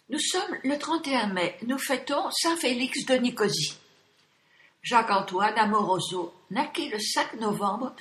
Nous sommes le 31 mai, nous fêtons Saint Félix de Nicosie. Jacques-Antoine Amoroso naquit le 5 novembre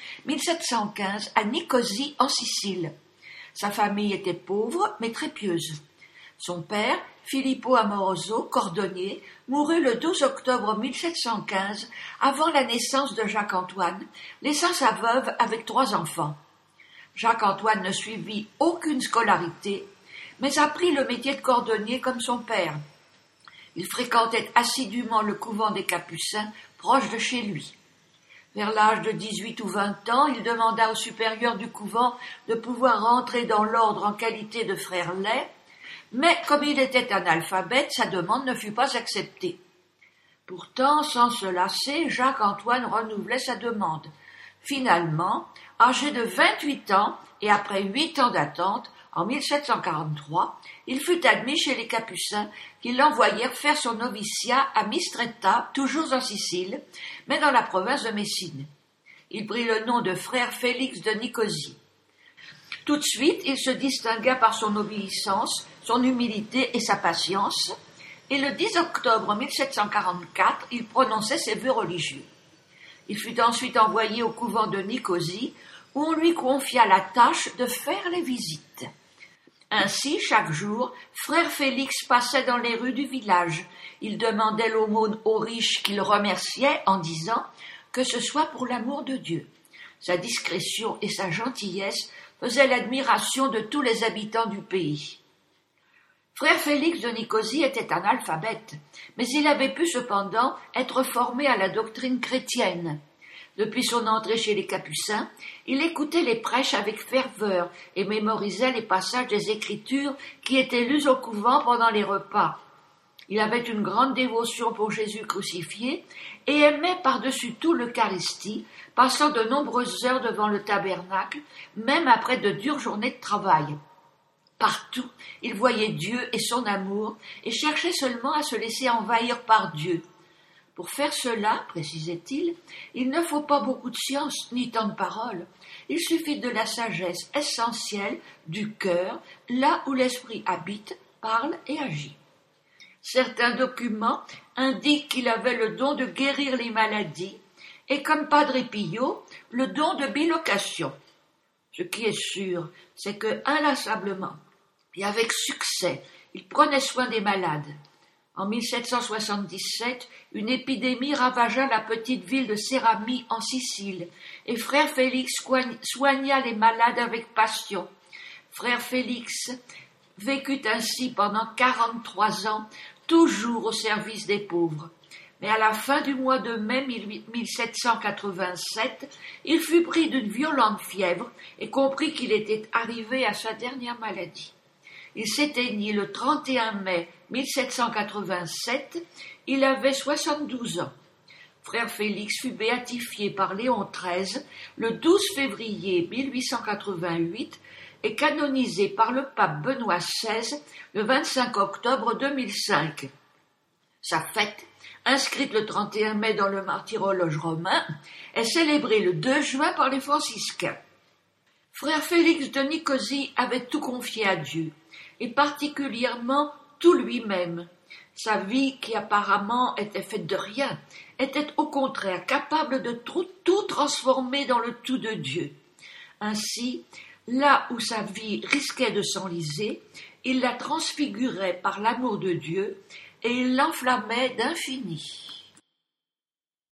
1715 à Nicosie en Sicile. Sa famille était pauvre mais très pieuse. Son père, Filippo Amoroso, cordonnier, mourut le 12 octobre 1715 avant la naissance de Jacques-Antoine, laissant sa veuve avec 3 enfants. Jacques-Antoine ne suivit aucune scolarité, mais apprit le métier de cordonnier comme son père. Il fréquentait assidûment le couvent des Capucins, proche de chez lui. Vers l'âge de 18 ou 20 ans, il demanda au supérieur du couvent de pouvoir entrer dans l'ordre en qualité de frère laie, mais comme il était analphabète, sa demande ne fut pas acceptée. Pourtant, sans se lasser, Jacques-Antoine renouvelait sa demande. Finalement, âgé de 28 ans et après 8 ans d'attente, en 1743, il fut admis chez les Capucins qui l'envoyèrent faire son noviciat à Mistretta, toujours en Sicile, mais dans la province de Messine. Il prit le nom de frère Félix de Nicosie. Tout de suite, il se distingua par son obéissance, son humilité et sa patience, et le 10 octobre 1744, il prononçait ses vœux religieux. Il fut ensuite envoyé au couvent de Nicosie, où on lui confia la tâche de faire les visites. Ainsi, chaque jour, frère Félix passait dans les rues du village. Il demandait l'aumône aux riches qu'il remerciait en disant que ce soit pour l'amour de Dieu. Sa discrétion et sa gentillesse faisaient l'admiration de tous les habitants du pays. Frère Félix de Nicosie était analphabète, mais il avait pu cependant être formé à la doctrine chrétienne. Depuis son entrée chez les Capucins, il écoutait les prêches avec ferveur et mémorisait les passages des Écritures qui étaient lus au couvent pendant les repas. Il avait une grande dévotion pour Jésus crucifié et aimait par-dessus tout l'Eucharistie, passant de nombreuses heures devant le tabernacle, même après de dures journées de travail. Partout, il voyait Dieu et son amour et cherchait seulement à se laisser envahir par Dieu. Pour faire cela, précisait-il, il ne faut pas beaucoup de science ni tant de paroles. Il suffit de la sagesse essentielle du cœur, là où l'esprit habite, parle et agit. Certains documents indiquent qu'il avait le don de guérir les maladies et, comme Padre Pio, le don de bilocation. Ce qui est sûr, c'est que, inlassablement et avec succès, il prenait soin des malades. En 1777, une épidémie ravagea la petite ville de Céramie en Sicile, et frère Félix soigna les malades avec passion. Frère Félix vécut ainsi pendant 43 ans, toujours au service des pauvres. Mais à la fin du mois de mai 1787, il fut pris d'une violente fièvre et comprit qu'il était arrivé à sa dernière maladie. Il s'éteignit le 31 mai 1787, il avait 72 ans. Frère Félix fut béatifié par Léon XIII le 12 février 1888 et canonisé par le pape Benoît XVI le 25 octobre 2005. Sa fête, inscrite le 31 mai dans le martyrologe romain, est célébrée le 2 juin par les franciscains. Frère Félix de Nicosie avait tout confié à Dieu, et particulièrement tout lui-même. Sa vie, qui apparemment était faite de rien, était au contraire capable de tout transformer dans le tout de Dieu. Ainsi, là où sa vie risquait de s'enliser, il la transfigurait par l'amour de Dieu et il l'enflammait d'infini.